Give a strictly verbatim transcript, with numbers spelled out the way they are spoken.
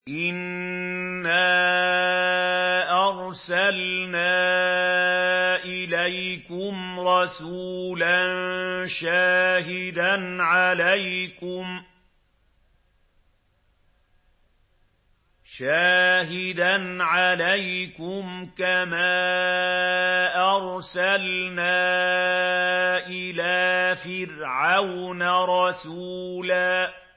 إِنَّا أَرْسَلْنَا إِلَيْكُمْ رَسُولًا شَاهِدًا عَلَيْكُمْ شَاهِدًا عَلَيْكُمْ كَمَا أَرْسَلْنَا إِلَىٰ فِرْعَوْنَ رَسُولًا